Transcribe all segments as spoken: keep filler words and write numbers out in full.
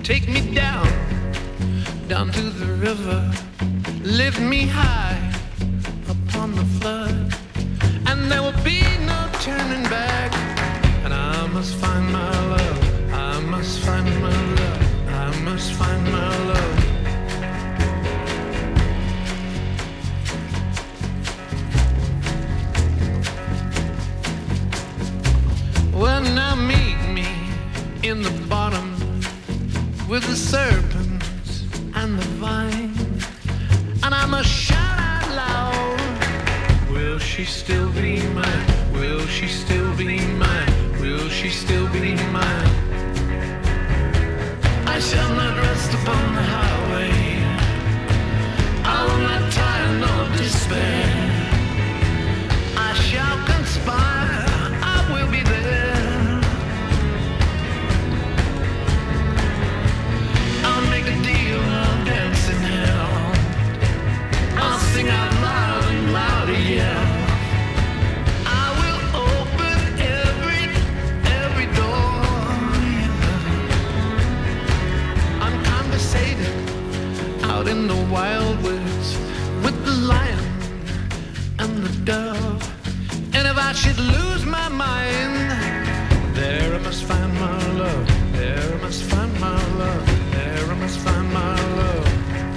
Take me down, down to the river. Lift me high upon the flood. And there will be no turning back. And I must find my love. I must find my love. I must find my love. Well, now meet me in the bottom with the serpents and the vine. And I must shout out loud. Will she still be mine? Will she still be mine? Will she still be mine? I shall not rest upon the highway. I will not tire nor despair. I shall conspire. I will be there. I'll make a deal. I'll dance in hell. I'll sing out loud and louder, yeah. I will open every, every door, yeah. I'm conversating out in the wild woods with the lion and the dove. And if I should lose my mind, there I must find my love. There I must find my love. There I must find my love.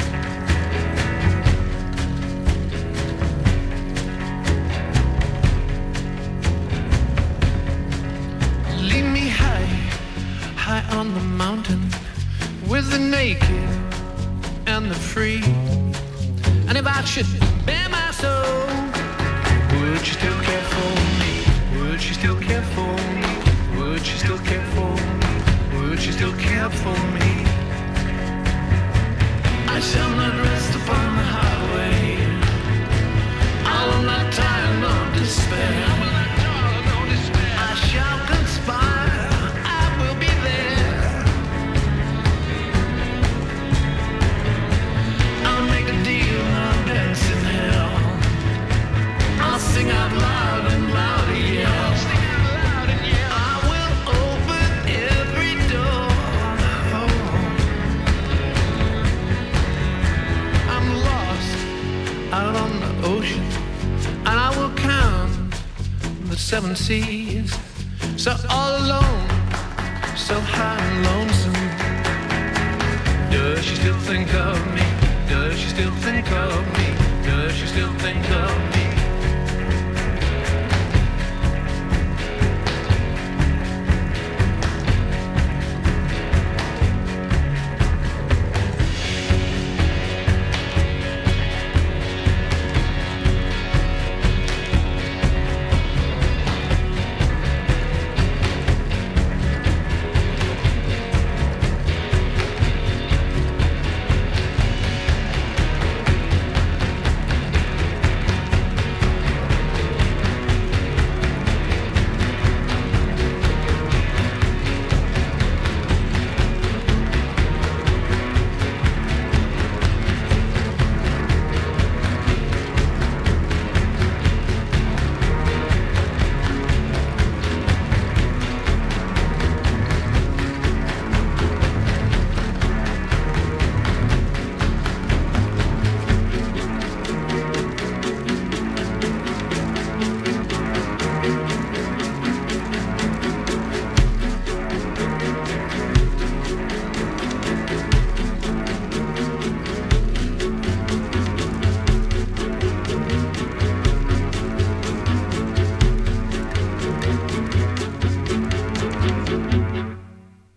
Lead me high, high on the mountain with the naked and the free. And if I should bare my soul, would you still care for me? Would you still care for me? Would you still care for me? Would you still care for me? I shall not rest upon the highway. I will not tire nor despair. I shall conspire. I will be there. I'll make a deal. I'll dance in hell. I'll sing out loud and louder, yeah. I will open every door. I'm lost out on the ocean, and I will count the seven seas. So all alone, so high and lonesome. Does she still think of me? Does she still think of me? Does she still think of me?